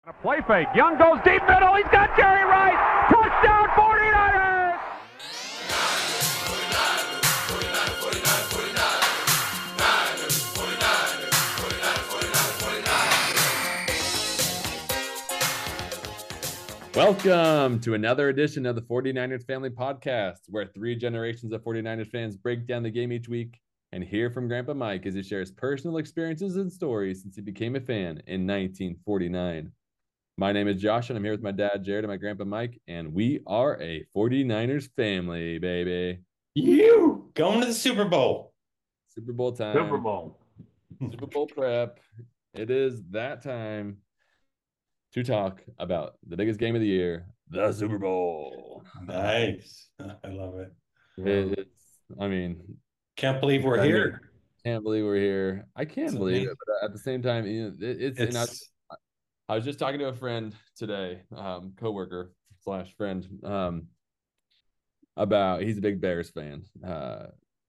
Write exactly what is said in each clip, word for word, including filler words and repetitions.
Play fake. Young goes deep middle. He's got Jerry Rice. Touchdown, forty-niners! Welcome to another edition of the forty-niners Family Podcast, where three generations of forty-niners fans break down the game each week and hear from Grandpa Mike as he shares personal experiences and stories since he became a fan in nineteen forty-nine. My name is Josh, and I'm here with my dad, Jared, and my grandpa, Mike, and we are a forty-niners family, baby. You going to the Super Bowl. Super Bowl time. Super Bowl. Super Bowl prep. It is that time to talk about the biggest game of the year, the Super Bowl. Nice. I love it. it it's, I mean, can't believe we're here. Can't believe we're here. I can It's believe amazing. it, but at the same time, you know, it, it's, It's and I, I was just talking to a friend today, um, coworker slash friend, um, about he's a big Bears fan. Uh,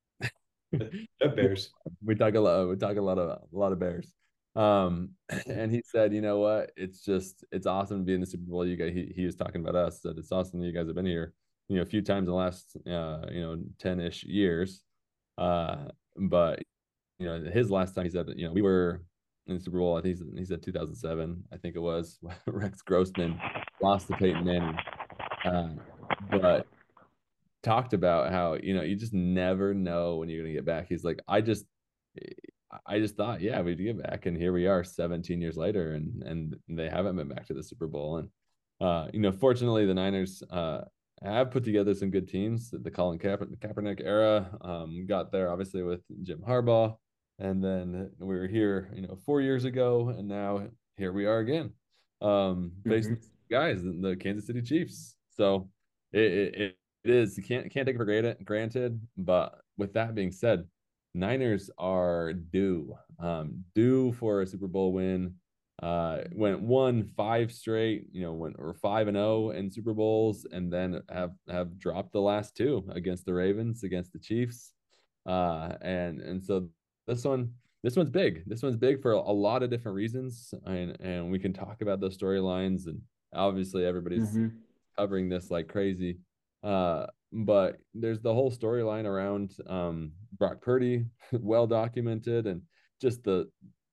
the Bears. we talk a lot. We talk a lot of a lot of Bears. Um, and he said, you know what? It's just it's awesome to be in the Super Bowl. You guys, he he was talking about us. That it's awesome that you guys have been here, you know, a few times in the last, uh, you know, ten ish years. Uh, but you know, his last time he said, you know, we were in the Super Bowl. I think he said two thousand seven. I think it was. Rex Grossman lost to Peyton Manning, uh, but talked about how, you know, you just never know when you're gonna get back. He's like, I just, I just thought, yeah, we'd get back, and here we are, seventeen years later, and and they haven't been back to the Super Bowl. And uh, you know, fortunately, the Niners uh have put together some good teams. The Colin Kaep- Kaepernick era um got there obviously with Jim Harbaugh. And then we were here, you know, four years ago, and now here we are again, um, facing mm-hmm. guys, the Kansas City Chiefs. So it, it it is you can't can't take it for granted. Granted, but with that being said, Niners are due, um, due for a Super Bowl win. Uh, went one five straight, you know, went or five and zero in Super Bowls, and then have have dropped the last two against the Ravens, against the Chiefs, uh, and and so. This one, this one's big. This one's big for a, a lot of different reasons, and and we can talk about those storylines. And obviously, everybody's mm-hmm. covering this like crazy. Uh, but there's the whole storyline around um, Brock Purdy, well documented, and just the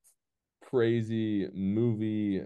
crazy movie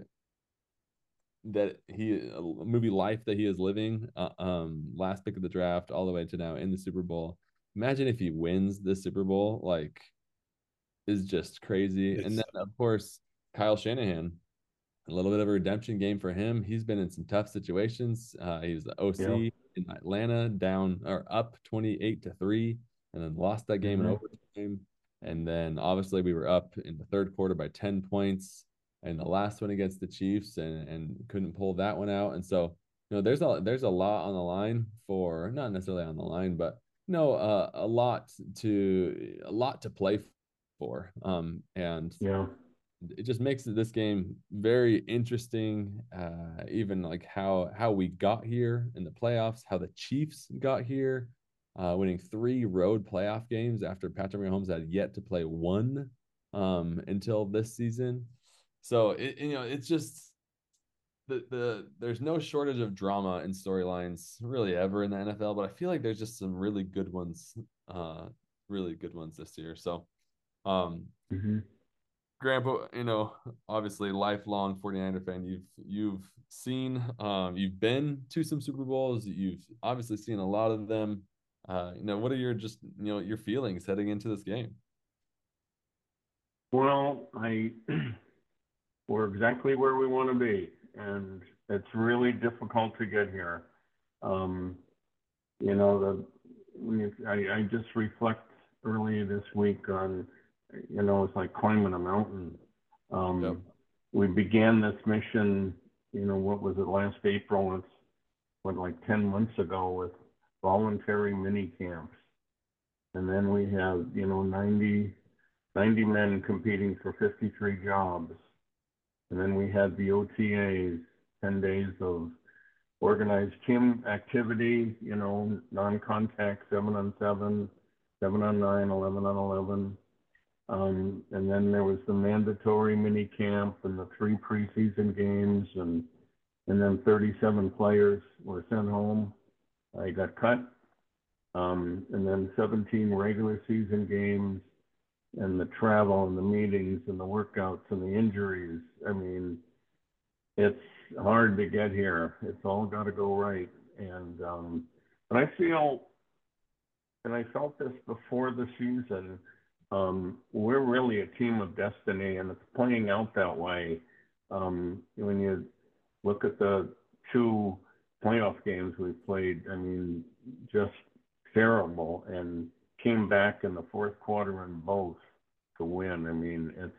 that he movie life that he is living. Uh, um, last pick of the draft, all the way to now in the Super Bowl. Imagine if he wins the Super Bowl, like. Is just crazy. It's... And then, of course, Kyle Shanahan, a little bit of a redemption game for him. He's been in some tough situations. Uh, he was the O C yeah. in Atlanta, down or up twenty-eight to three, and then lost that game mm-hmm. in overtime. And then, obviously, we were up in the third quarter by ten points, and the last one against the Chiefs, and, and couldn't pull that one out. And so, you know, there's a there's a lot on the line for not necessarily on the line, but you know, uh, a lot to a lot to play for. For um and yeah, it just makes this game very interesting. Uh, even like how how we got here in the playoffs, how the Chiefs got here, uh, winning three road playoff games after Patrick Mahomes had yet to play one um until this season. So it you know it's just the the there's no shortage of drama and storylines really ever in the N F L, but I feel like there's just some really good ones, uh, really good ones this year. So. Um, mm-hmm. Grandpa, you know, obviously lifelong forty-niner fan. You've you've seen, um, you've been to some Super Bowls. You've obviously seen a lot of them. Uh, you know, what are your just you know your feelings heading into this game? Well, I we're exactly where we want to be, and it's really difficult to get here. Um, you know, the we I, I just reflect earlier this week on. You know, it's like climbing a mountain. Um, yep. We began this mission, you know, what was it, last April? It's what, like ten months ago with voluntary mini camps. And then we have, you know, ninety, ninety men competing for fifty-three jobs. And then we had the O T As, ten days of organized team activity, you know, non-contact, seven on seven, seven on nine, eleven on eleven. Um, and then there was the mandatory mini camp and the three preseason games, and and then thirty-seven players were sent home. I got cut. Um, and then seventeen regular season games, and the travel and the meetings and the workouts and the injuries. I mean, it's hard to get here. It's all got to go right. And um, but I feel, and I felt this before the season, um, we're really a team of destiny, and it's playing out that way. Um, when you look at the two playoff games we played, I mean, just terrible, and came back in the fourth quarter in both to win. I mean, it's,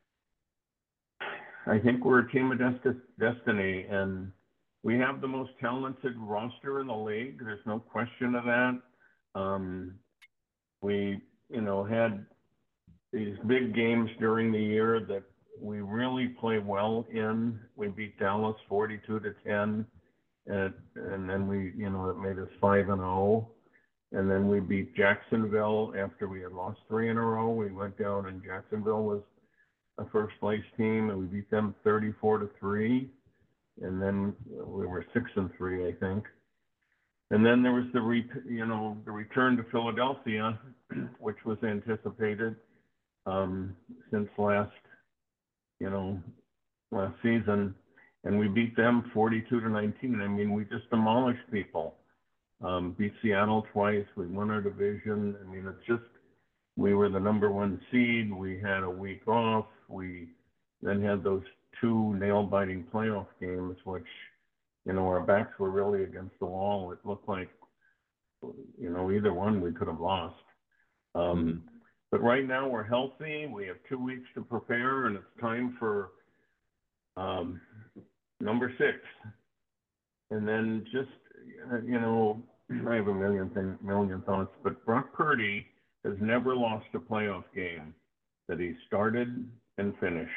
I think we're a team of dest- destiny, and we have the most talented roster in the league. There's no question of that. Um, we, you know, had these big games during the year that we really play well in. We beat Dallas forty-two to ten, and, and then we, you know, it made us five and oh. And then we beat Jacksonville after we had lost three in a row. We went down, and Jacksonville was a first place team, and we beat them thirty-four to three. And then we were six and three, I think. And then there was the re, you know, the return to Philadelphia, which was anticipated um, since last, you know, last season, and we beat them forty-two to nineteen. I mean, we just demolished people. Um, beat Seattle twice. We won our division. I mean, it's just, we were the number one seed. We had a week off. We then had those two nail-biting playoff games, which, you know, our backs were really against the wall. It looked like, you know, either one we could have lost. Um, mm-hmm. But right now we're healthy. We have two weeks to prepare, and it's time for um, number six. And then just, you know, I have a million thing, million thoughts, but Brock Purdy has never lost a playoff game that he started and finished.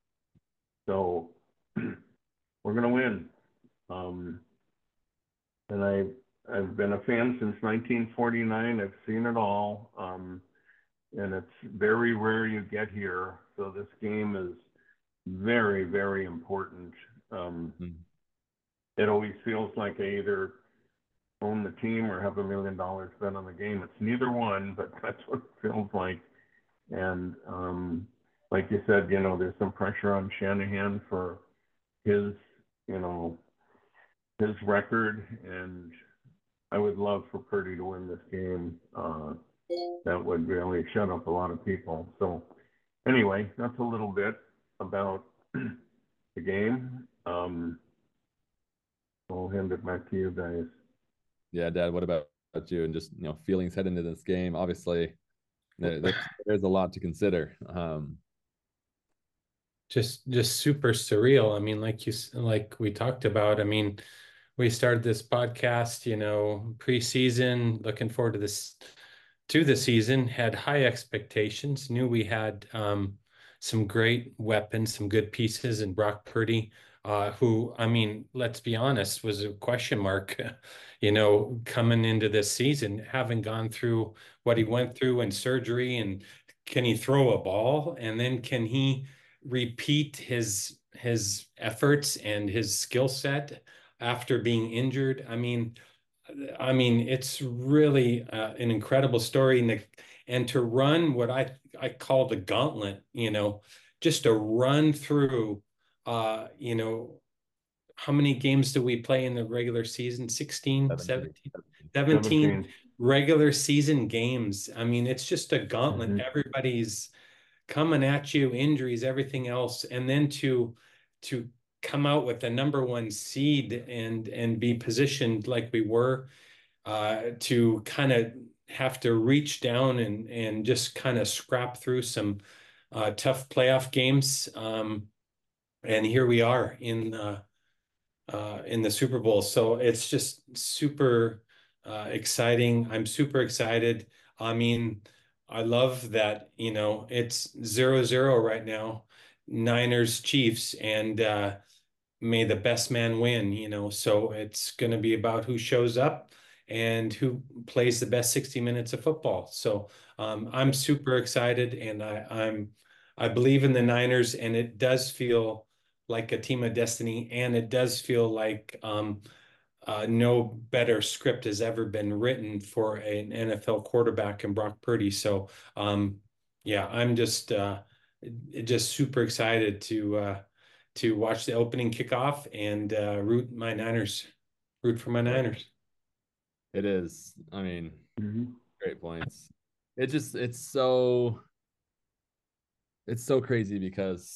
So we're going to win. Um, and I, I've been a fan since nineteen forty-nine. I've seen it all. Um, and it's very rare you get here. So this game is very, very important. Um, mm-hmm. It always feels like I either own the team or have a million dollars spent on the game. It's neither one, but that's what it feels like. And um, like you said, you know, there's some pressure on Shanahan for his, you know, his record. And I would love for Purdy to win this game. Uh, that would really shut up a lot of people. So anyway, that's a little bit about the game. Um, I'll hand it back to you guys. Yeah, Dad, what about you and just, you know, feelings heading into this game? Obviously, there, there's, there's a lot to consider. Um, just just super surreal. I mean, like you like we talked about, I mean, we started this podcast, you know, preseason, looking forward to this to the season, had high expectations, knew we had um, some great weapons, some good pieces in Brock Purdy, uh, who, I mean, let's be honest, was a question mark, you know, coming into this season, having gone through what he went through in surgery, and can he throw a ball? And then can he repeat his his efforts and his skill set after being injured? I mean, I mean, it's really uh, an incredible story, and, and to run what I I call the gauntlet, you know, just to run through, uh, you know, how many games do we play in the regular season? sixteen, seventeen, seventeen regular season games. I mean, it's just a gauntlet. Mm-hmm. Everybody's coming at you, injuries, everything else, and then to to come out with the number one seed and and be positioned like we were, uh, to kind of have to reach down and and just kind of scrap through some uh, tough playoff games, um, and here we are in uh, uh, in the Super Bowl. So it's just super uh, exciting. I'm super excited. I mean, I love that, you know, it's zero zero right now, Niners Chiefs, and uh, may the best man win, you know. So it's going to be about who shows up and who plays the best sixty minutes of football. So um, I'm super excited, and I, I'm I believe in the Niners, and it does feel like a team of destiny, and it does feel like um, uh, no better script has ever been written for an N F L quarterback in Brock Purdy. So um, yeah, I'm just uh, just super excited to uh, to watch the opening kickoff and uh, root my Niners, root for my Niners. It is. I mean, Mm-hmm. great points. It just it's so it's so crazy because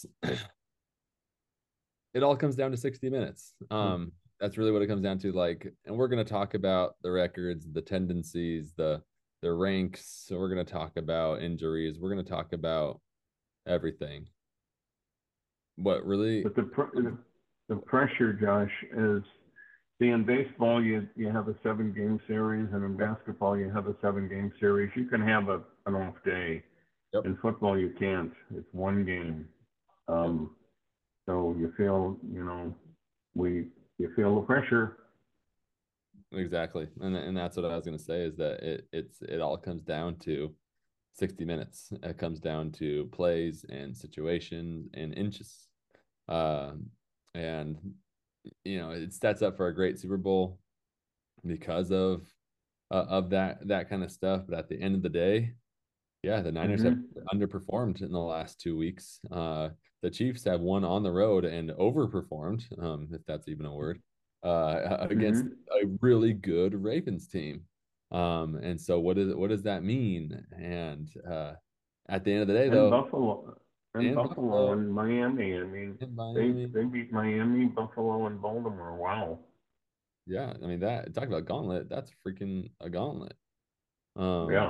it all comes down to sixty minutes. Um, that's really what it comes down to. Like, and we're gonna talk about the records, the tendencies, the the ranks. So we're gonna talk about injuries. We're gonna talk about everything. What really? But the pr- the pressure, Josh, is see in baseball you you have a seven game series, and in basketball you have a seven game series. You can have a an off day. Yep. In football you can't. It's one game. Um, so you feel you know we you feel the pressure. Exactly, and and that's what I was gonna say is that it it's it all comes down to sixty minutes. It comes down to plays and situations and inches. Um, and you know it sets up for a great Super Bowl because of uh, of that that kind of stuff. But at the end of the day, yeah, the Niners Mm-hmm. have underperformed in the last two weeks. Uh, the Chiefs have won on the road and overperformed, um, if that's even a word, uh, against Mm-hmm. a really good Ravens team. Um, and so what is what does that mean? And uh, at the end of the day, And though, Buffalo and and Buffalo Buffalo and Miami. I mean, and they Miami, they beat Miami, Buffalo, and Baltimore. Wow. yeah, I mean that talk about gauntlet. That's freaking a gauntlet. Um, Yeah.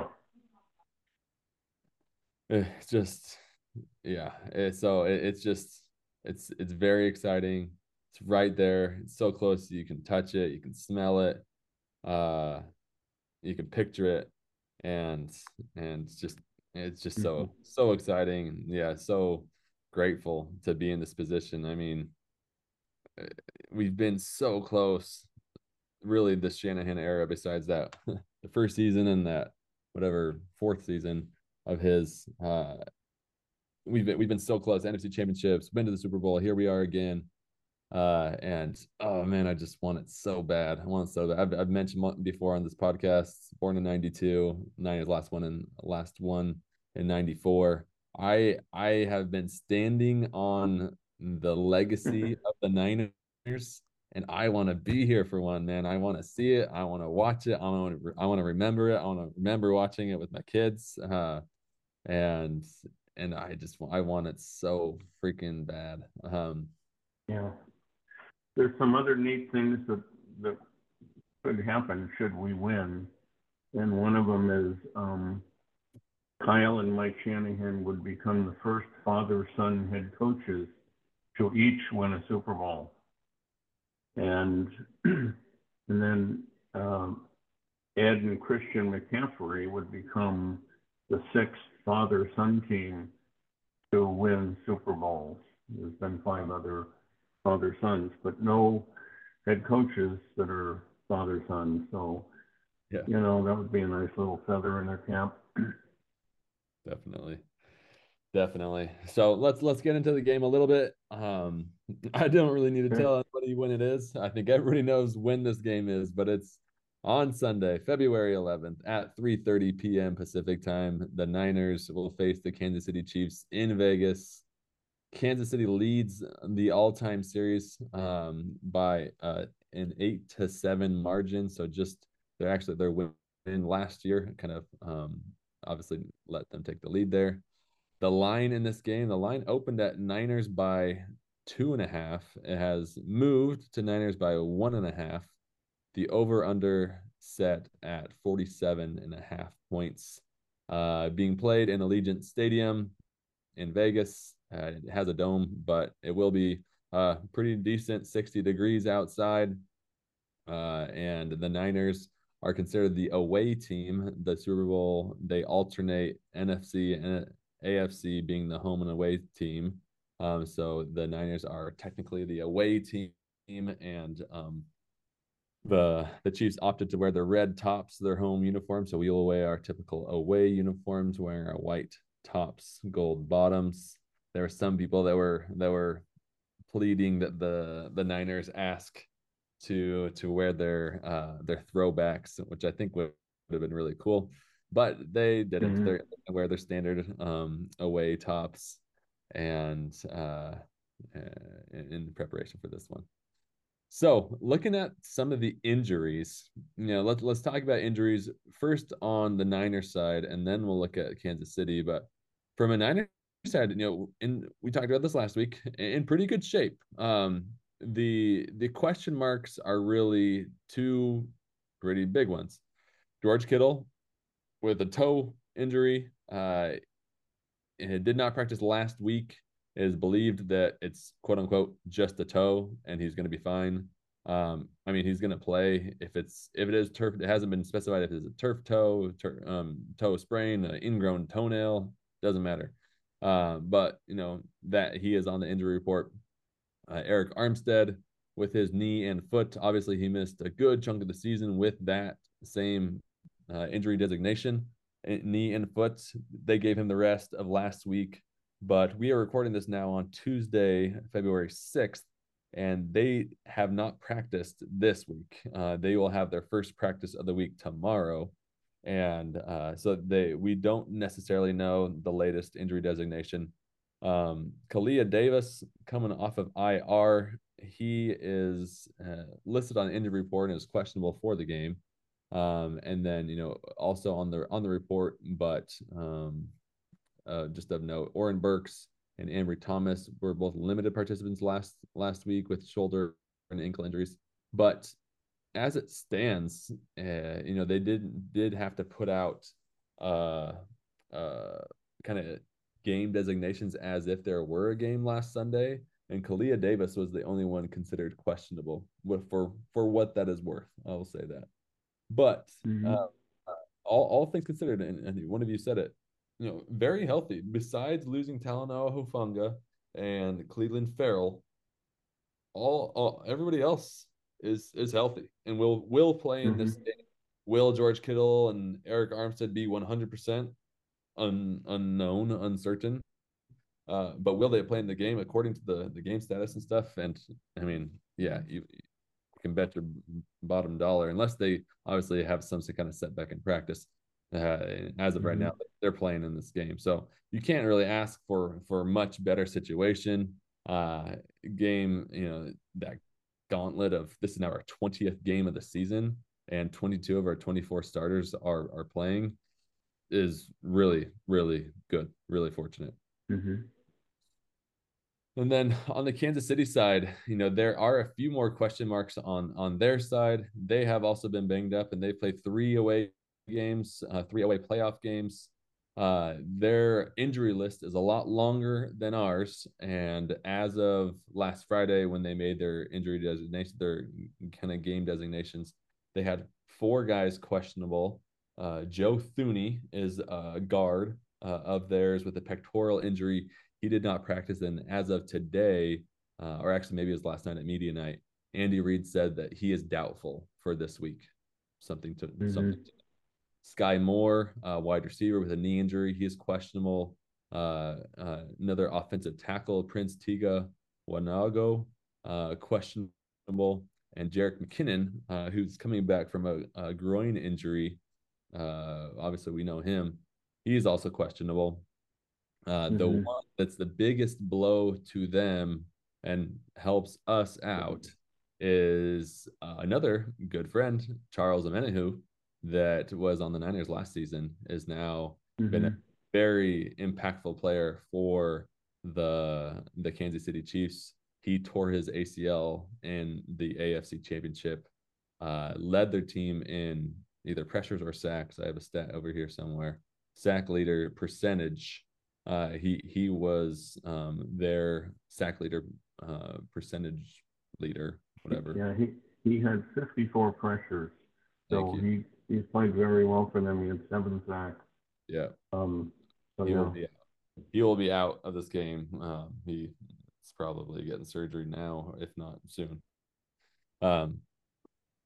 it's just yeah. It, so it, it's just it's it's very exciting. It's right there. It's so close. You can touch it. You can smell it. Uh, you can picture it, and and it's just it's just Mm-hmm. so so exciting. Yeah, so grateful to be in this position. I mean, we've been so close. Really, this Shanahan era. Besides that, the first season and that whatever fourth season of his. Uh, we've been we've been so close. N F C championships, been to the Super Bowl. Here we are again. Uh, and oh man, I just want it so bad. I want it so bad. I've, I've mentioned before on this podcast, born in ninety-two, Niners last one and last one in ninety-four. I I have been standing on the legacy of the Niners, and I want to be here for one, man. I want to see it. I want to watch it. I want to I want to remember it. I want to remember watching it with my kids. Uh, and and I just I want it so freaking bad. Um, Yeah. There's some other neat things that that could happen should we win, and one of them is um, Kyle and Mike Shanahan would become the first father-son head coaches to each win a Super Bowl, and and then um, Ed and Christian McCaffrey would become the sixth father-son team to win Super Bowls. There's been five other father-sons, but no head coaches that are father-sons. So, yeah, you know, that would be a nice little feather in their cap. definitely. Definitely. So let's let's get into the game a little bit. Um, I don't really need to Okay. tell anybody when it is. I think everybody knows when this game is, but it's on Sunday, February eleventh at three thirty p.m. Pacific time. The Niners will face the Kansas City Chiefs in Vegas. Kansas City leads the all-time series um, by uh, an eight to seven margin. So just they're actually their win last year kind of um, obviously let them take the lead there. The line in this game, the line opened at Niners by two and a half. It has moved to Niners by one and a half. The over under set at forty-seven and a half points. Uh, being played in Allegiant Stadium in Vegas. Uh, it has a dome, but it will be uh, pretty decent, sixty degrees outside. Uh, and the Niners are considered the away team. The Super Bowl, they alternate N F C and A F C being the home and away team. Um, so the Niners are technically the away team, and um, The the Chiefs opted to wear the red tops of their home uniform, so we will wear our typical away uniforms, wearing our white tops, gold bottoms. There were some people that were that were pleading that the the Niners ask to to wear their uh, their throwbacks, which I think would, would have been really cool, but they didn't. Mhm. They're gonna wear their standard um, away tops, and uh, uh, in, in preparation for this one. So, looking at some of the injuries, you know, let's let's talk about injuries first on the Niners side, and then we'll look at Kansas City. But from a Niners side, you know, in we talked about this last week, in pretty good shape. Um, the the question marks are really two pretty big ones. George Kittle with a toe injury, uh, it did not practice last week. It is believed that it's quote unquote just a toe and he's going to be fine. Um, I mean, he's going to play if it's if it is turf. It hasn't been specified if it's a turf toe, tur- um, toe sprain, an ingrown toenail. Doesn't matter. Uh, but you know that he is on the injury report. Uh, Eric Armstead with his knee and foot. Obviously, he missed a good chunk of the season with that same uh, injury designation, knee and foot. They gave him the rest of last week, but we are recording this now on Tuesday, February sixth, and they have not practiced this week. Uh, they will have their first practice of the week tomorrow. And uh, so they we don't necessarily know the latest injury designation. Um, Kalia Davis coming off of I R. He is uh, listed on the injury report and is questionable for the game. Um, and then you know also on the on the report, but um, uh, just of note, Oren Burks and Ambry Thomas were both limited participants last last week with shoulder and ankle injuries. But as it stands, uh, you know they did did have to put out uh, uh, kind of game designations as if there were a game last Sunday, and Kalia Davis was the only one considered questionable for for what that is worth. I will say that. But Mhm. uh, all, all things considered, and, and one of you said it, you know, very healthy. Besides losing Talanoa Hufanga and Cleveland Farrell, all, all everybody else is is healthy and will will play in this Mhm. game. Will George Kittle and Eric Armstead be one hundred percent un, unknown, uncertain? Uh, but will they play in the game according to the the game status and stuff? And I mean, yeah, you, you can bet your bottom dollar, unless they obviously have some kind of setback in practice. Uh, as of right Mhm. now, they're playing in this game, so you can't really ask for for much better situation. Uh, game, you know, that gauntlet of this is now our twentieth game of the season, and twenty-two of our twenty-four starters are are playing is really really good, really fortunate. Mhm. And then on the Kansas City side, you know, there are a few more question marks on on their side. They have also been banged up, and they played three away games, uh, three away playoff games. Uh, their injury list is a lot longer than ours. And as of last Friday, when they made their injury designation, their kind of game designations, they had four guys questionable. Uh, Joe Thuney is a guard uh, of theirs with a pectoral injury. He did not practice, and as of today, uh, or actually maybe it was last night at media night, Andy Reid said that he is doubtful for this week. Something to something. Mhm. To, Sky Moore, uh, wide receiver with a knee injury, he is questionable. Uh, uh, another offensive tackle, Prince Tiga Wanago, uh, questionable, and Jerick McKinnon, uh, who's coming back from a, a groin injury. Uh, obviously, we know him. He's also questionable. Uh, the Mhm. one that's the biggest blow to them and helps us out is uh, another good friend, Charles Omenihu, that was on the Niners last season, is now been a Mhm. very impactful player for the the Kansas City Chiefs. He tore his A C L in the A F C Championship, uh, led their team in either pressures or sacks. I have a stat over here somewhere. Sack leader percentage. Uh, he he was um, their sack leader uh, percentage leader, whatever. Yeah, he he had fifty-four pressures, Thank so you. he he played very well for them. He had seven sacks. Yeah, Um, so he will yeah. be he will be out of this game. Um, he's probably getting surgery now, if not soon. Um,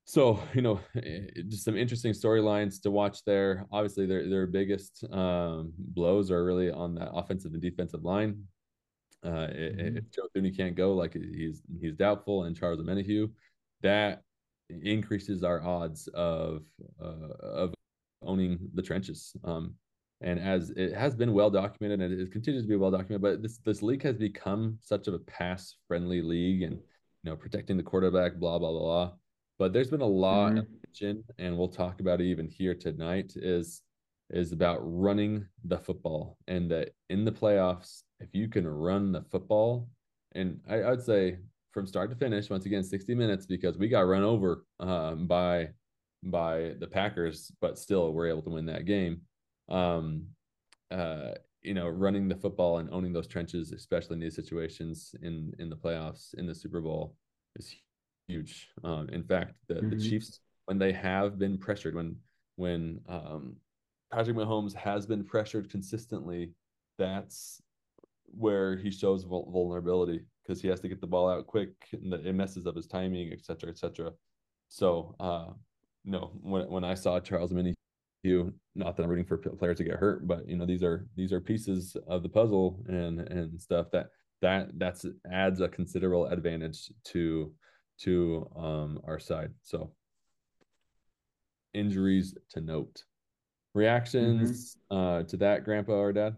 So, you know, just some interesting storylines to watch there. Obviously, their their biggest um, blows are really on that offensive and defensive line. Uh, mm-hmm. If Joe Thuney can't go, like he's he's doubtful, and Charles Omenihu, that increases our odds of uh, of owning the trenches. Um, and as it has been well documented, and it continues to be well documented, but this this league has become such of a pass friendly league, and you know, protecting the quarterback, blah blah blah. But there's been a lot mm-hmm. of mention, and we'll talk about it even here tonight. Is is about running the football, and that in the playoffs, if you can run the football, and I, I would say from start to finish, once again, sixty minutes, because we got run over um, by by the Packers, but still we're able to win that game. Um, uh, you know, running the football and owning those trenches, especially in these situations in in the playoffs, in the Super Bowl, is huge. Um, in fact, the, mm-hmm. the Chiefs, when they have been pressured, when when um, Patrick Mahomes has been pressured consistently, that's where he shows vulnerability, because he has to get the ball out quick, and it messes up his timing, et cetera, et cetera. So, uh, no, when when I saw Charles Omenihu, not that I'm rooting for players to get hurt, but you know, these are these are pieces of the puzzle and and stuff that that that's adds a considerable advantage to to um, our side. So, injuries to note. Reactions mm-hmm. uh, to that, Grandpa or Dad?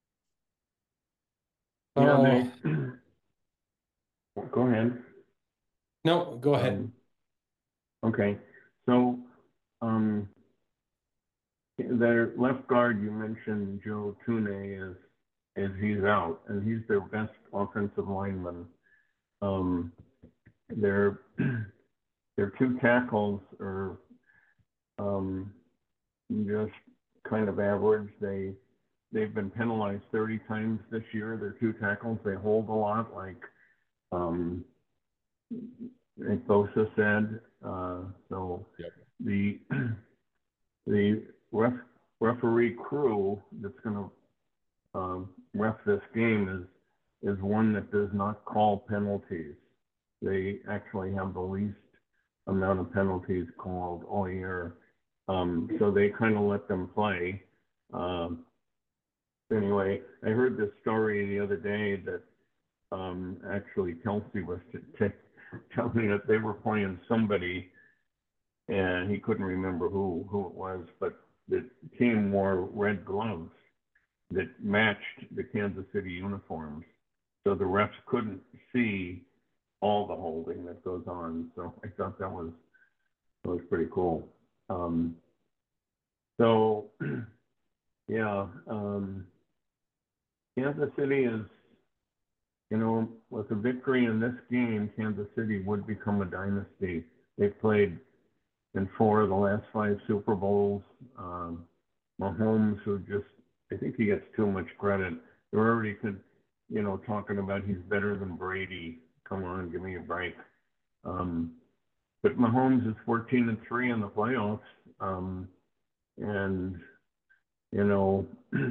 Yeah, they... Go ahead. No, go ahead. Um, okay, so um, their left guard, you mentioned Joe Thuney, is is he's out, and he's their best offensive lineman. Um, their their two tackles are um, just kind of average. They they've been penalized thirty times this year. Their two tackles, they hold a lot, like um, Nick Bosa said. Uh, so yep. the the ref, referee crew that's going to um, ref this game is is one that does not call penalties. They actually have the least amount of penalties called all year. Um, so they kind of let them play. Um, anyway, I heard this story the other day that um, actually Kelsey was t- t- telling me that they were playing somebody, and he couldn't remember who, who it was, but the team wore red gloves that matched the Kansas City uniforms. So the refs couldn't see all the holding that goes on. So I thought that was that was pretty cool. Um, so yeah, um, Kansas City is, you know, with a victory in this game, Kansas City would become a dynasty. They've played in four of the last five Super Bowls. Um, Mahomes, who just, I think he gets too much credit. They're already, you know, talking about he's better than Brady. Come on, give me a break. Um, but Mahomes is fourteen and three in the playoffs. Um, and, you know,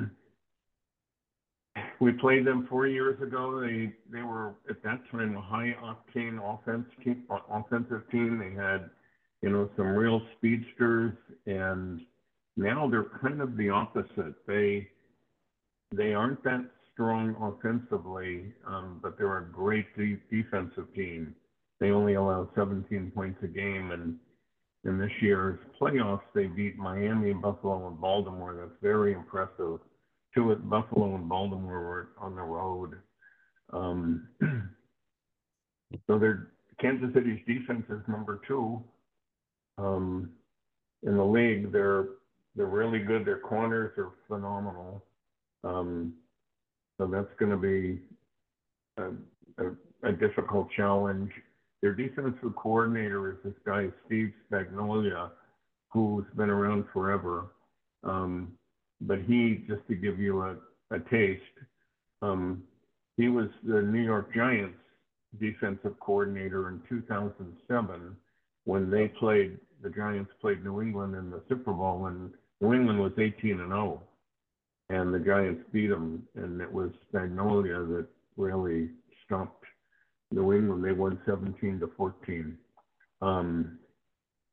we played them four years ago. They they were, at that time, a high-octane offense team, offensive team. They had, you know, some real speedsters, and now they're kind of the opposite. They they aren't that strong offensively, um, but they're a great de- defensive team. They only allow seventeen points a game, and in this year's playoffs, they beat Miami, Buffalo, and Baltimore. That's very impressive. Two at Buffalo and Baltimore were on the road. Um, so they're, Kansas City's defense is number two um, in the league. They're they're really good. Their corners are phenomenal. Um, so that's going to be a, a, a difficult challenge. Their defensive coordinator is this guy, Steve Spagnuolo, who's been around forever. Um, but he, just to give you a, a taste, um, he was the New York Giants defensive coordinator in two thousand seven when they played, the Giants played New England in the Super Bowl, and New England was eighteen and oh, and the Giants beat them, and it was Spagnuolo that really stopped New England. They won seventeen to fourteen. Um,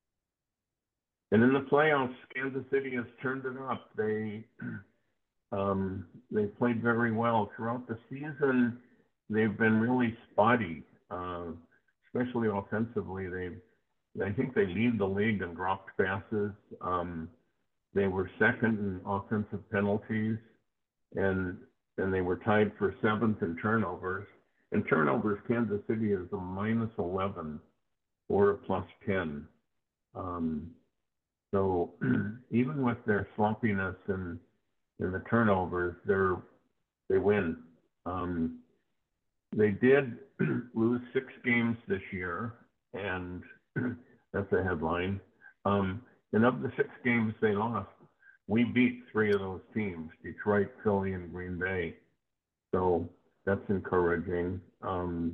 And in the playoffs, Kansas City has turned it up. They um, they played very well throughout the season. They've been really spotty, uh, especially offensively. They, I think they lead the league in dropped passes. Um, they were second in offensive penalties, and and they were tied for seventh in turnovers. In turnovers, Kansas City is a minus eleven or a plus ten. Um, so even with their sloppiness and in the turnovers, they're they win. Um, they did lose six games this year, and that's a headline. Um, and of the six games they lost, we beat three of those teams: Detroit, Philly, and Green Bay. So that's encouraging. Um,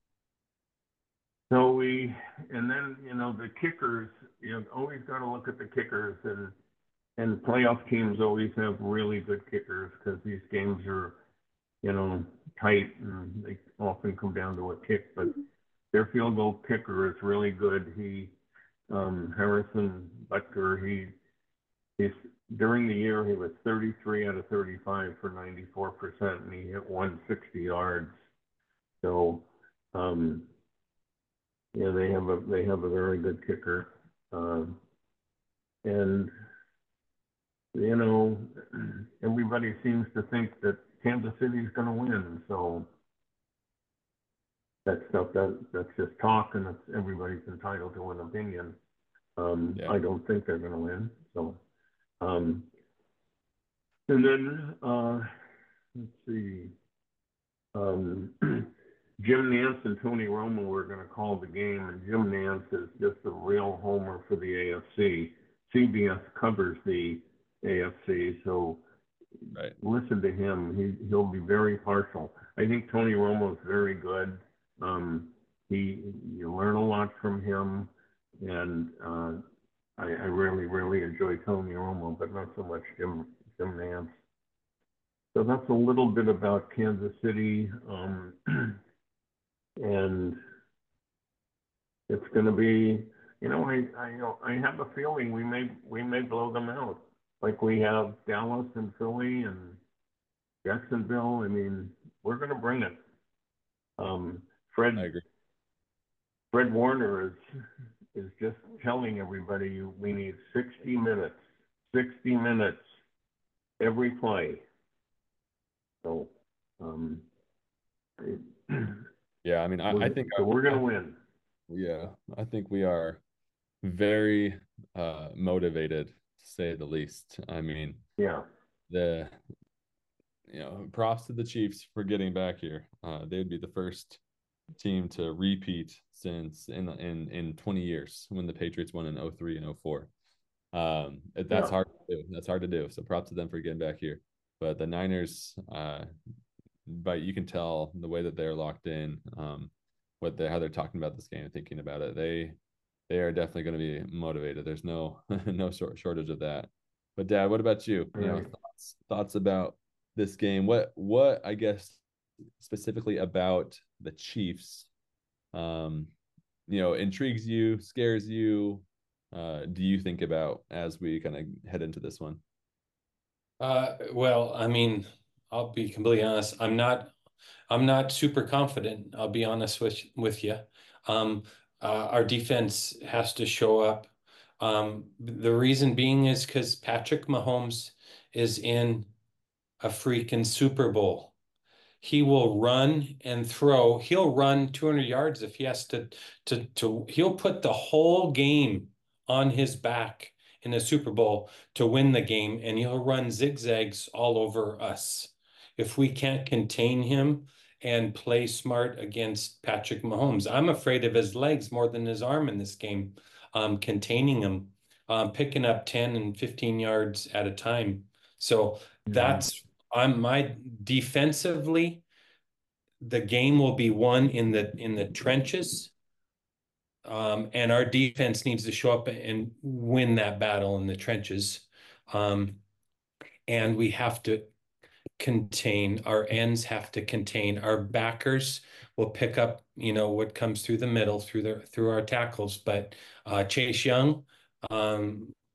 so we, and then you know the kickers. You know, always got to look at the kickers, and and playoff teams always have really good kickers because these games are, you know, tight and they often come down to a kick. But their field goal kicker is really good. He, um, Harrison Butker, he, he's during the year he was thirty-three out of thirty-five for ninety-four percent, and he hit one hundred sixty yards. So, um, yeah, they have a they have a very good kicker, uh, and. You know, everybody seems to think that Kansas City is going to win. So that stuff, that that's just talk, and it's, everybody's entitled to an opinion. Um, yeah. I don't think they're going to win. So, um, and then uh, let's see, um, Jim Nantz and Tony Romo were going to call the game, and Jim Nantz is just a real homer for the A F C. C B S covers the A F C, so right. Listen to him. He he'll be very partial. I think Tony Romo is very good. Um, he you learn a lot from him, and uh, I, I really really enjoy Tony Romo, but not so much Jim Jim Nantz. So that's a little bit about Kansas City, um, and it's going to be. You know, I I you know I have a feeling we may we may blow them out. Like we have Dallas and Philly and Jacksonville. I mean, we're going to bring it. Um, Fred, I agree. Fred Warner is is just telling everybody we need sixty minutes, sixty minutes every play. So, um, it, yeah, I mean, I, I think so I, we're going to win. Yeah, I think we are very uh, motivated, to say the least. I mean, yeah, the you know, props to the Chiefs for getting back here. Uh, they'd be the first team to repeat since in in in twenty years when the Patriots won in oh three and oh four. Um, that's yeah. hard to do. That's hard to do. So props to them for getting back here. But the Niners, uh, but you can tell the way that they're locked in, um, what they how they're talking about this game, thinking about it. They they are definitely going to be motivated. There's no no short, shortage of that. But Dad, what about you? You know, thoughts thoughts about this game? What what I guess specifically about the Chiefs, um, you know, intrigues you, scares you? Uh, do you think about as we kind of head into this one? Uh, well, I mean, I'll be completely honest. I'm not, I'm not super confident. I'll be honest with with you. Um, uh, our defense has to show up. Um, the reason being is because Patrick Mahomes is in a freaking Super Bowl. He will run and throw. He'll run two hundred yards if he has to. To to he'll put the whole game on his back in a Super Bowl to win the game, and he'll run zigzags all over us. If we can't contain him and play smart against Patrick Mahomes, I'm afraid of his legs more than his arm in this game, um, containing him, um, picking up ten and fifteen yards at a time. So that's, I'm my defensively, the game will be won in the in the trenches. Um, and our defense needs to show up and win that battle in the trenches. Um, and we have to contain, our ends have to contain, our backers will pick up, you know, what comes through the middle through the through our tackles. But uh, Chase Young, um,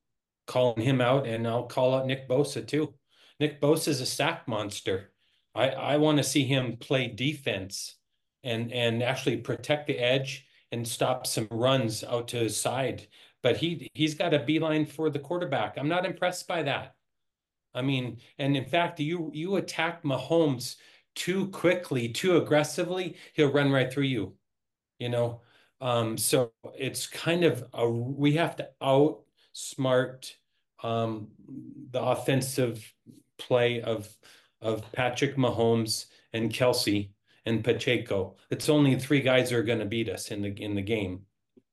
calling him out, and I'll call out Nick Bosa too. Nick Bosa is a sack monster. I, I want to see him play defense and and actually protect the edge and stop some runs out to his side. But he he's got a beeline for the quarterback. I'm not impressed by that. I mean, and in fact, you you attack Mahomes too quickly, too aggressively, he'll run right through you, you know. Um, so it's kind of a we have to outsmart um, the offensive play of of Patrick Mahomes and Kelsey and Pacheco. It's only three guys that are going to beat us in the in the game.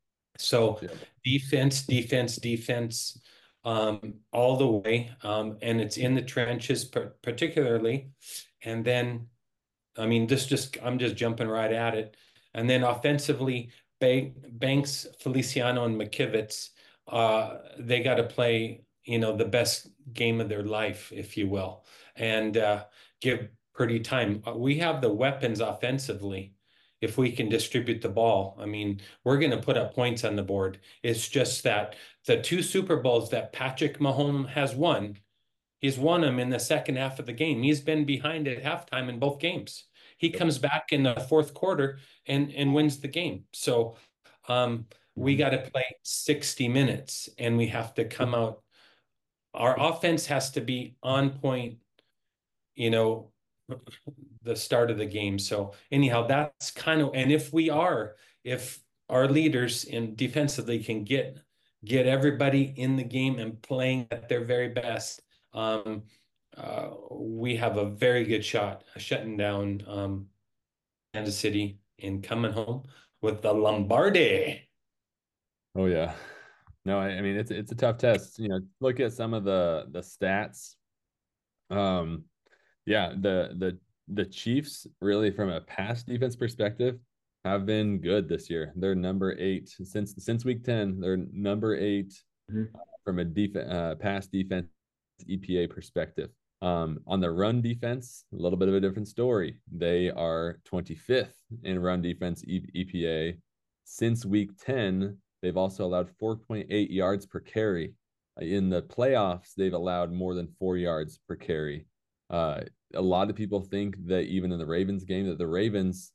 So Yeah. defense, defense, defense, um, all the way, um, and it's in the trenches par particularly. And then, I mean, this just I'm just jumping right at it. And then offensively, Bank, Banks, Feliciano, and McKivitz, uh, they got to play, you know, the best game of their life, if you will, and uh, give Purdy time. We have the weapons offensively. If we can distribute the ball, I mean, we're going to put up points on the board. It's just that the two Super Bowls that Patrick Mahomes has won, he's won them in the second half of the game. He's been behind at halftime in both games. He comes back in the fourth quarter and and wins the game. So um, we got to play sixty minutes, and we have to come out. Our offense has to be on point, you know, the start of the game. So anyhow, that's kind of, and if we are, if our leaders in defensively can get get everybody in the game and playing at their very best, um, uh, we have a very good shot of shutting down um, Kansas City and coming home with the Lombardi. Oh yeah. No, I, I mean it's it's a tough test. You know, look at some of the the stats. Um, yeah, the the the Chiefs really from a pass defense perspective have been good this year. They're number eight since since week ten. They're number eight mm-hmm. from a def uh, pass defense E P A perspective. Um, on the run defense, a little bit of a different story. They are twenty-fifth in run defense e EPA. Since week ten, they've also allowed four point eight yards per carry. In the playoffs, they've allowed more than four yards per carry. Uh, a lot of people think that even in the Ravens game, that the Ravens,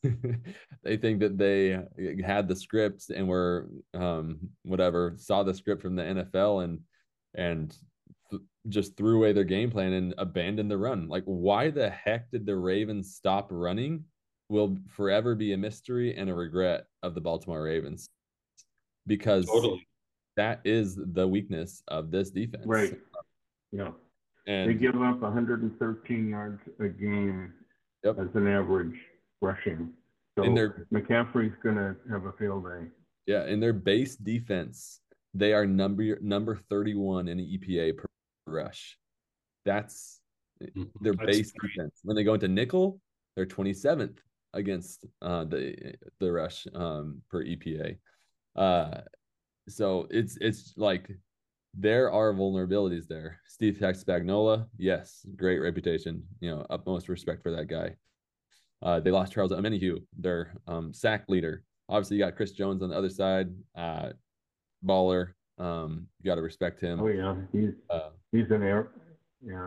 they think that they had the scripts and were um, whatever, saw the script from the N F L and and just threw away their game plan and abandoned the run. Like, why the heck did the Ravens stop running will forever be a mystery and a regret of the Baltimore Ravens, because totally. That is the weakness of this defense. Right. Yeah. And they give up one hundred thirteen yards a game yep. as an average rushing. So their, McCaffrey's going to have a field day. Yeah. In their base defense, they are number number thirty-one in E P A per rush. That's their That's base great. defense. When they go into nickel, they're twenty-seventh against uh, the the rush um, per E P A. Uh, so it's it's like there are vulnerabilities there. Steve Spagnuolo, yes, great reputation. You know, utmost respect for that guy. Uh, they lost Charles Omenihu, their um, sack leader. Obviously, you got Chris Jones on the other side. Uh, baller. Um, you got to respect him. Oh yeah, he's uh, he's an air. Yeah,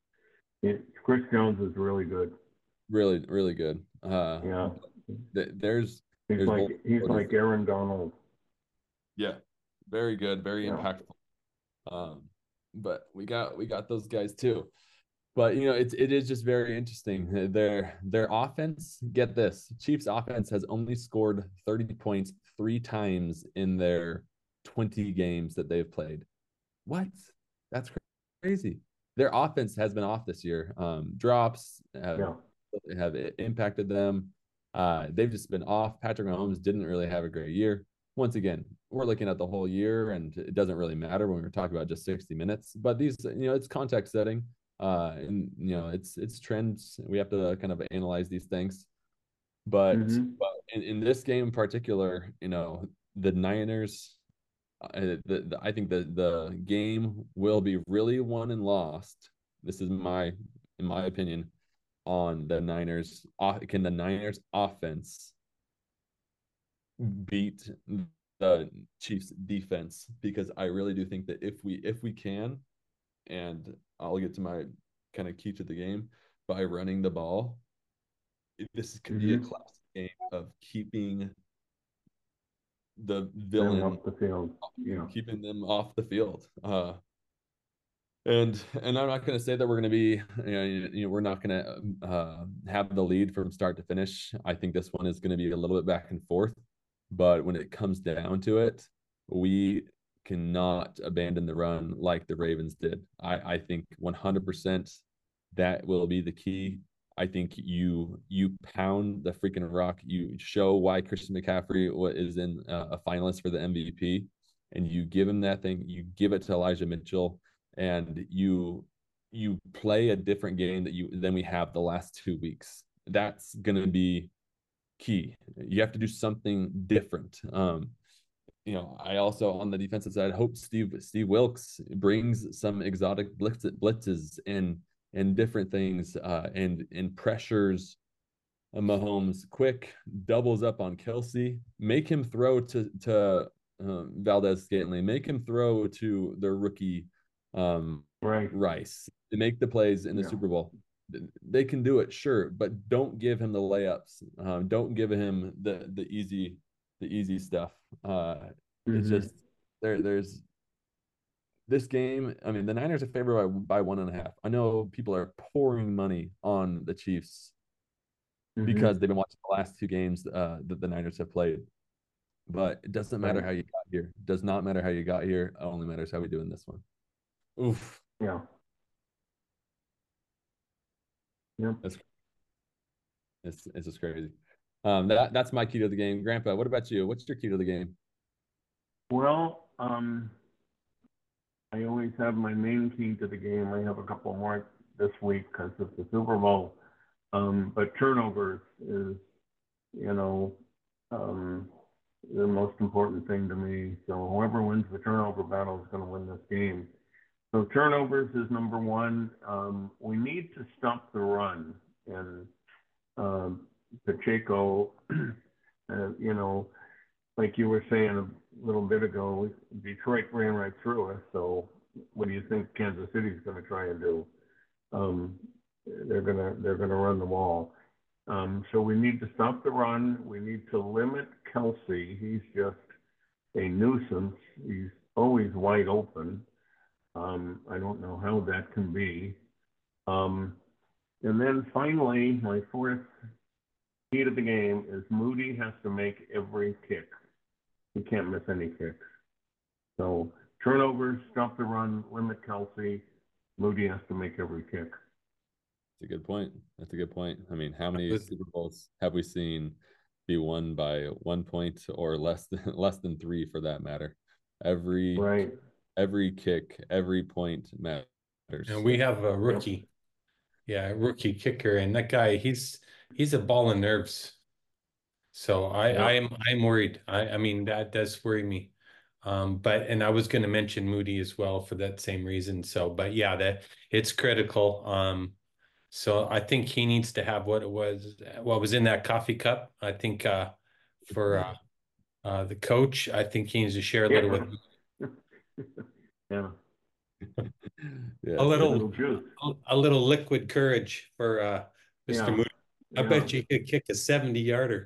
it, Chris Jones is really good. Really, really good. Uh, yeah, th there's he's there's like he's like Aaron Donald. Yeah, very good, very yeah. impactful. Um, but we got we got those guys too. But you know, it's it is just very interesting. Their their offense, get this, Chiefs offense has only scored thirty points three times in their twenty games that they've played. What? That's crazy. Their offense has been off this year. Um, drops have, yeah. have impacted them. Uh, they've just been off. Patrick Mahomes didn't really have a great year. Once again, we're looking at the whole year, and it doesn't really matter when we're talking about just sixty minutes. But these, you know, it's context setting. Uh, and you know, it's it's trends. We have to kind of analyze these things. But, mm-hmm. but in, in this game in particular, you know, the Niners. Uh, the, the, I think the the game will be really won and lost. This is my, in my opinion, on the Niners. Can the Niners offense beat the Chiefs defense, because I really do think that if we if we can, and I'll get to my kind of key to the game, by running the ball, this could be a Mhm. classic game of keeping the Them villain, off the field. Yeah. keeping them off the field. Uh, and and I'm not going to say that we're going to be, you know, you know, we're not going to uh, have the lead from start to finish. I think this one is going to be a little bit back and forth, but when it comes down to it, we cannot abandon the run like the Ravens did. I I think one hundred percent that will be the key. I think you you pound the freaking rock. You show why Christian McCaffrey is in uh, a finalist for the M V P, and you give him that thing. You give it to Elijah Mitchell, and you you play a different game that you than we have the last two weeks. That's gonna be key. You have to do something different. Um, you know, I also on the defensive side hope Steve Steve Wilks brings some exotic blitz, blitzes and and different things, uh, and and pressures Mahomes quick, doubles up on Kelsey, make him throw to to um, Valdez Scantling, make him throw to the rookie um, Right. Rice to make the plays in the Yeah. Super Bowl. They can do it, sure, but don't give him the layups. Um, don't give him the the easy the easy stuff. Uh, it's Mhm. just there. There's this game. I mean, the Niners are favored by, by one and a half. I know people are pouring money on the Chiefs Mhm. because they've been watching the last two games uh, that the Niners have played. But it doesn't matter Right. how you got here. It does not matter how you got here. It only matters how we do in this one. Oof. Yeah. Yep. That's it's it's just crazy. Um, that that's my key to the game. Grandpa, what about you? What's your key to the game? Well, um, I always have my main key to the game. I have a couple more this week because of the Super Bowl. Um, but turnovers is, you know, um, the most important thing to me. So whoever wins the turnover battle is going to win this game. So turnovers is number one. Um, we need to stop the run. And um, Pacheco, uh, you know, like you were saying a little bit ago, Detroit ran right through us. So what do you think Kansas City's going to try and do? Um, they're gonna they're gonna run the ball. Um, so we need to stop the run. We need to limit Kelsey. He's just a nuisance. He's always wide open. Um, I don't know how that can be. Um, and then finally, my fourth key to the game is Moody has to make every kick. He can't miss any kicks. So turnovers, stop the run, limit Kelsey. Moody has to make every kick. That's a good point. That's a good point. I mean, how many was- Super Bowls have we seen be won by one point or less than less than three for that matter? Every Right. every kick, every point matters. And we have a rookie, yeah, a rookie kicker, and that guy, he's he's a ball of nerves. So I Yeah. I'm I'm worried. I I mean that does worry me. Um, but and I was going to mention Moody as well for that same reason. So, but yeah, that it's critical. Um, so I think he needs to have what it was, what was in that coffee cup. I think uh, for uh, uh, the coach, I think he needs to share a little with Yeah. Yeah, a A little little juice. a little liquid courage for uh, Mister Yeah. Moody. I Yeah. bet you could kick a seventy yarder.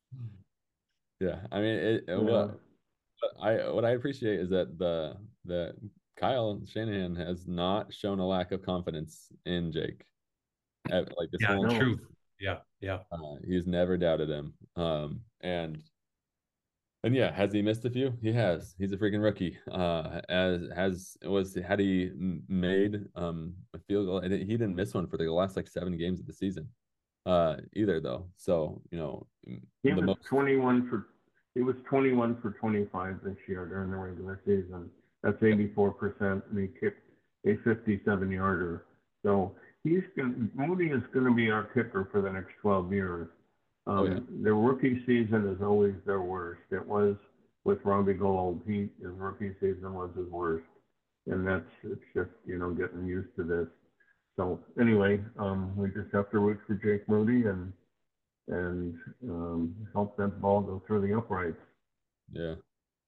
yeah. I mean, it, Yeah. what what I what I appreciate is that the the Kyle Shanahan has not shown a lack of confidence in Jake. At, like this Yeah, whole No. true. Yeah, yeah. uh, he's never doubted him. Um, and and yeah, has he missed a few? He has. He's a freaking rookie. Uh, as has was had he m- made um a field goal? I think he didn't miss one for the last like seven games of the season, uh, either though. So you know, m- He the was most. twenty-one for he was twenty-one for twenty-five this year during the regular season. That's eighty-four percent, and he kicked a fifty-seven yarder. So he's going Moody is going to be our kicker for the next twelve years. Um, Oh, yeah. Their rookie season is always their worst. It was with Robbie Gold. He his rookie season was his worst, and that's it's just you know getting used to this. So anyway, um, we just have to root for Jake Moody and and um, help that ball go through the uprights. Yeah.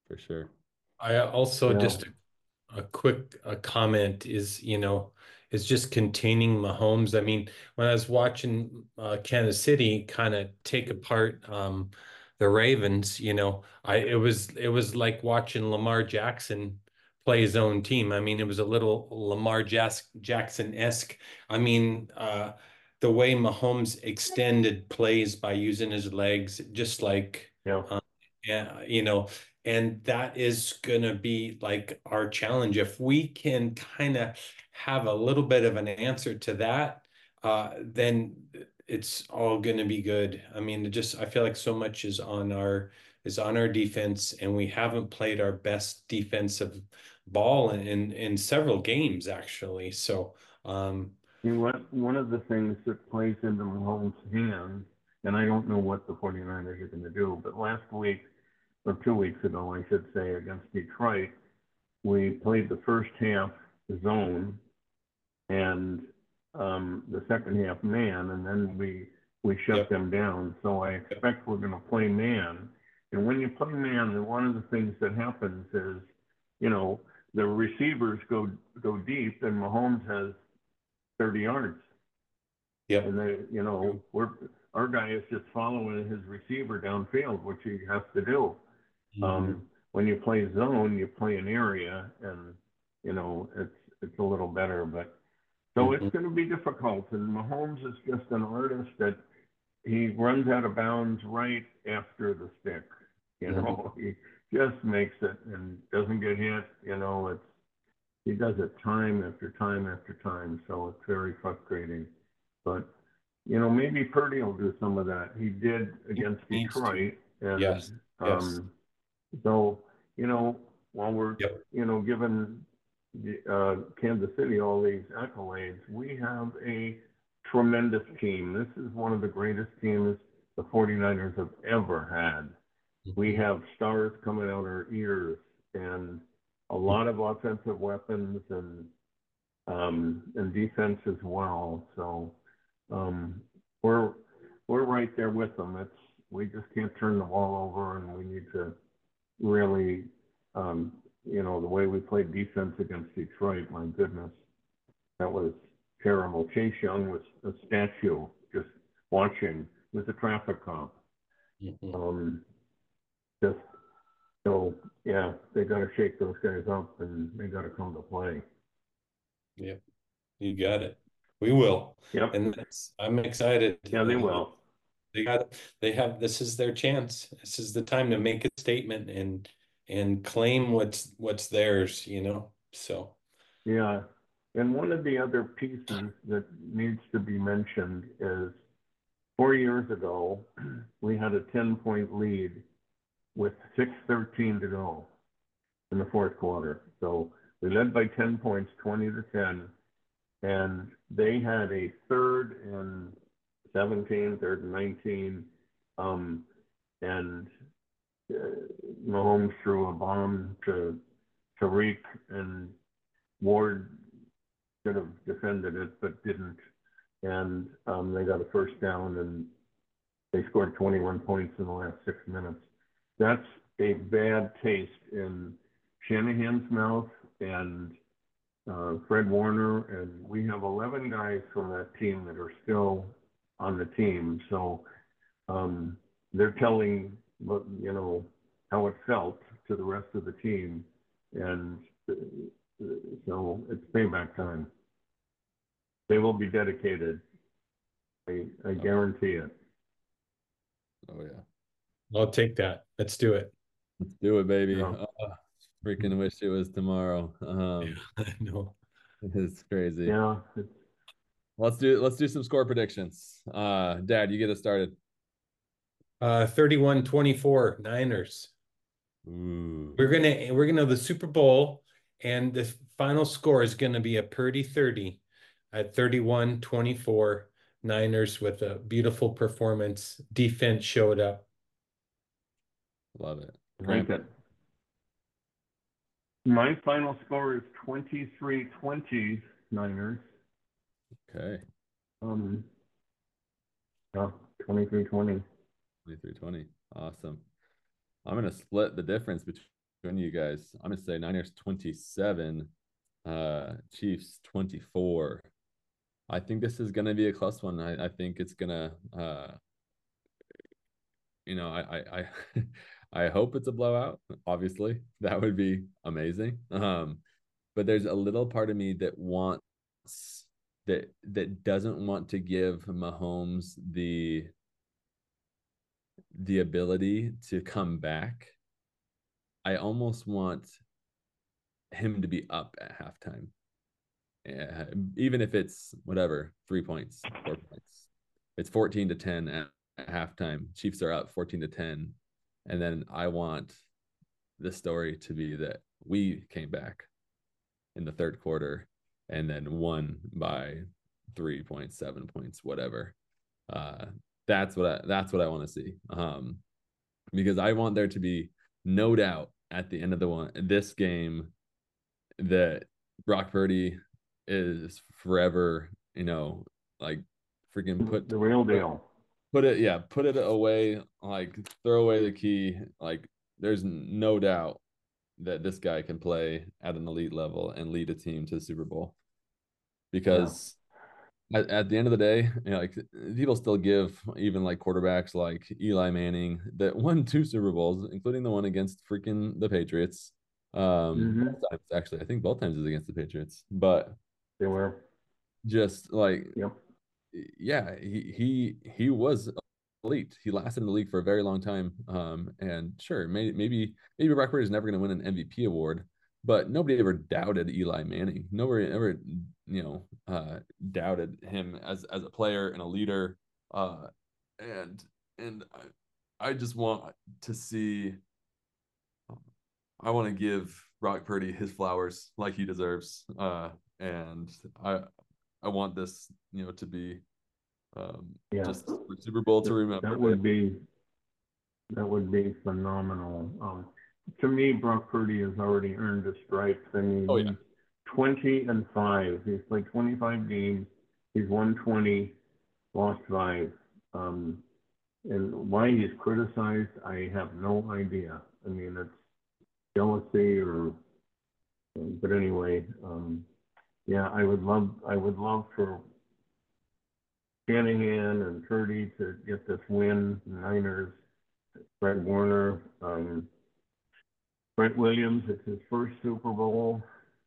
for sure. I also Yeah. just a, a quick a comment is, you know, is just containing Mahomes. I mean, when I was watching uh, Kansas City kind of take apart um, the Ravens, you know, I it was it was like watching Lamar Jackson play his own team. I mean, it was a little Lamar Jas Jackson-esque. I mean, uh, the way Mahomes extended plays by using his legs, just like Yeah. uh, yeah, you know, and that is gonna be like our challenge. If we can kind of have a little bit of an answer to that, uh, then it's all gonna be good. I mean, it just I feel like so much is on our is on our defense, and we haven't played our best defensive ball in in, in several games actually. So, um, You know what? One of the things that plays into Mahomes' hands, and I don't know what the 49ers are going to do, but last week, or two weeks ago, I should say, against Detroit, we played the first half zone and um, the second half man, and then we we shut Yep. them down. So I expect we're going to play man. And when you play man, one of the things that happens is, you know, the receivers go go deep, and Mahomes has thirty yards. Yep. And they, you know, we're our guy is just following his receiver downfield, which he has to do. Mhm. Um, when you play zone, you play an area, and you know it's it's a little better. But so Mhm. it's going to be difficult. And Mahomes is just an artist that he runs out of bounds right after the stick. You know, he just makes it and doesn't get hit. You know, it's he does it time after time after time. So it's very frustrating. But you know, maybe Purdy will do some of that. He did against Needs to. Detroit, and Yes. Yes. um, so you know, while we're Yep. you know giving the, uh, Kansas City all these accolades, we have a tremendous team. This is one of the greatest teams the 49ers have ever had. We have stars coming out our ears and a lot of offensive weapons and um, and defense as well. So um, we're we're right there with them. It's we just can't turn the ball over, and we need to really, um, you know, the way we played defense against Detroit. My goodness, that was terrible. Chase Young was a statue just watching with a traffic cop. Mhm. Um, just so yeah, they got to shake those guys up, and they got to come to play. Yep. You got it. We will. Yep. And that's, I'm excited. Yeah, they Uh, will. They got, they have, this is their chance. This is the time to make a statement and, and claim what's, what's theirs, you know? So, Yeah. And one of the other pieces that needs to be mentioned is four years ago, we had a ten point lead with six thirteen to go in the fourth quarter. So we led by ten points, twenty to ten. And they had a third and seventeen, third and nineteen. Um, and uh, Mahomes threw a bomb to Tariq, and Ward should have defended it, but didn't. And um, they got a first down, and they scored twenty-one points in the last six minutes. That's a bad taste in Shanahan's mouth and uh, Fred Warner, and we have eleven guys from that team that are still on the team. So um, they're telling, you know, how it felt to the rest of the team, and uh, so it's payback time. They will be dedicated. I, I guarantee it. Oh yeah. I'll take that. Let's do it. Let's do it, baby. Yeah. Oh, freaking wish it was tomorrow. Um, Yeah, I know. it's crazy. Yeah. It's, Let's do let's do some score predictions. Uh, Dad, you get us started. Uh, thirty-one twenty-four Niners. Ooh, We're gonna we're gonna the Super Bowl, and the final score is gonna be a Purdy thirty at thirty-one twenty-four Niners with a beautiful performance. Defense showed up. love it. I like Grandpa. it. My final score is twenty-three twenty Niners. Okay, Um, yeah, twenty-three twenty. twenty-three twenty. Awesome. I'm gonna split the difference between you guys. I'm gonna say Niners twenty-seven, uh, Chiefs twenty-four. I think this is gonna be a close one. I, I think it's gonna, uh, you know, I I I, I hope it's a blowout. Obviously, that would be amazing. Um, but there's a little part of me that wants that that doesn't want to give Mahomes the the ability to come back. I almost want him to be up at halftime. Yeah, even if it's whatever, three points, four points. It's fourteen to ten at, at halftime. Chiefs are up fourteen to ten. And then I want the story to be that we came back in the third quarter and then won by three points, seven points, whatever. Uh, that's what I that's what I want to see. Um, because I want there to be no doubt at the end of the one this game that Brock Purdy is forever, you know, like freaking put the real deal. Put it, yeah, put it away, like throw away the key. Like there's no doubt that this guy can play at an elite level and lead a team to the Super Bowl. Because yeah. at, at the end of the day, you know, like people still give even like quarterbacks like Eli Manning that won two Super Bowls, including the one against freaking the Patriots. Um, mm-hmm. both times, actually, I think both times is against the Patriots, but they were just like, yep. yeah, he he he was elite. He lasted in the league for a very long time. Um, and sure, maybe maybe maybe Brock Purdy is never going to win an M V P award, but nobody ever doubted Eli Manning. Nobody ever, you know, uh, doubted him as as a player and a leader. Uh, and and I, I just want to see. I want to give Brock Purdy his flowers like he deserves. Uh, and I I want this, you know, to be um, yeah. just the Super Bowl to remember. That would be that would be phenomenal. Um, to me, Brock Purdy has already earned his stripes. I mean, oh, yeah. he's twenty and five. He's played twenty-five games. He's won twenty, lost five. Um, and why he's criticized, I have no idea. I mean, it's jealousy or, but anyway, um, yeah, I would love, I would love for Shanahan and Purdy to get this win. Niners, Fred Warner, um, Brett Williams, it's his first Super Bowl,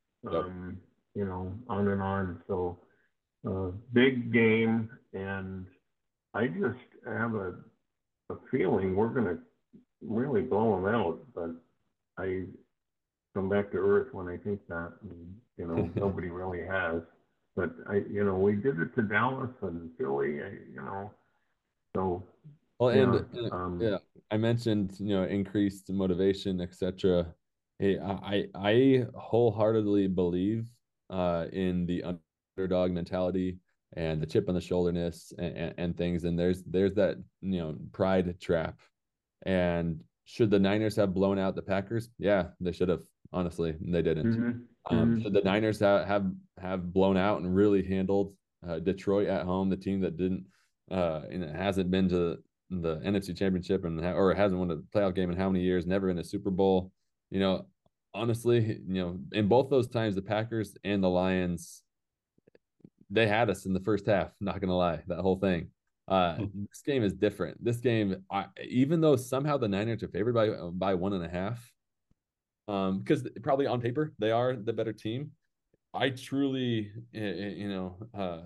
um, yep. you know, on and on. So, uh, big game, and I just have a, a feeling we're going to really blow them out, but I come back to earth when I think that, and, you know, nobody really has. But I, you know, we did it to Dallas and Philly, I, you know, so. Well, yeah, and um, yeah, I mentioned, you know, increased motivation, et cetera. Hey, I I wholeheartedly believe uh, in the underdog mentality and the chip on the shoulderness and, and, and things. And there's there's that, you know, pride trap. And should the Niners have blown out the Packers? Yeah, they should have. Honestly, they didn't. Mm-hmm. Um, Mm-hmm. should the Niners have have, have blown out and really handled uh, Detroit at home, the team that didn't uh, and it hasn't been to the N F C Championship and or hasn't won a playoff game in how many years? Never been a Super Bowl. You know, honestly, you know, in both those times, the Packers and the Lions, they had us in the first half. Not gonna lie, that whole thing. Uh, mm-hmm. This game is different. This game, I, even though somehow the Niners are favored by by one and a half, um, because probably on paper they are the better team. I truly, you know, uh,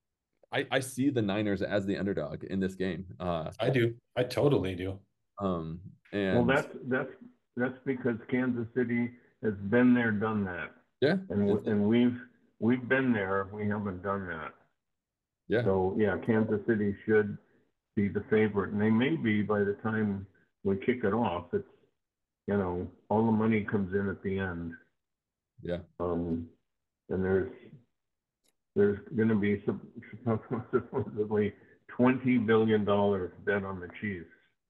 I I see the Niners as the underdog in this game. Uh, I do. I totally do. Um, and well, that's that's that's because Kansas City has been there, done that. Yeah, and and we've we've been there. We haven't done that. Yeah. So yeah, Kansas City should be the favorite, and they may be by the time we kick it off. It's, you know, all the money comes in at the end. Yeah. Um, and there's there's going to be supposedly twenty billion dollars bet on the Chiefs.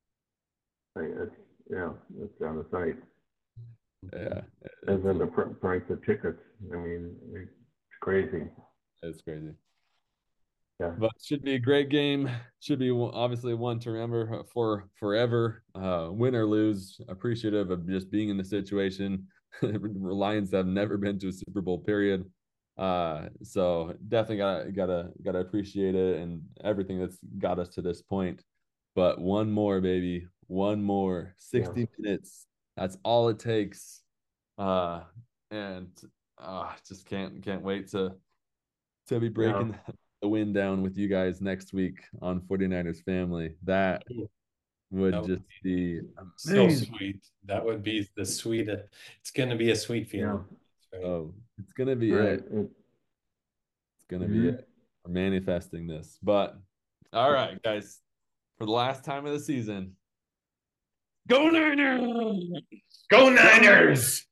It's, yeah, it's out of sight. Yeah. As in the price of tickets. I mean, it's crazy. It's crazy. Yeah. But should be a great game. Should be one- obviously one to remember for forever. Uh, win or lose, appreciative of just being in the situation. Lions have never been to a Super Bowl, period. Uh, so definitely gotta gotta gotta appreciate it and everything that's got us to this point. But one more, baby, one more sixty Yeah. minutes. That's all it takes. Uh, and uh, just can't can't wait to to be breaking Yeah. the wind down with you guys next week on 49ers Family. That would That would just be So amazing. sweet. That would be the sweetest. It's going to be a sweet feeling. Right. Oh, it's gonna be Right. it. It- It's gonna Mhm. be it. We're manifesting this. But all right, guys, for the last time of the season, go Niners! Go Niners!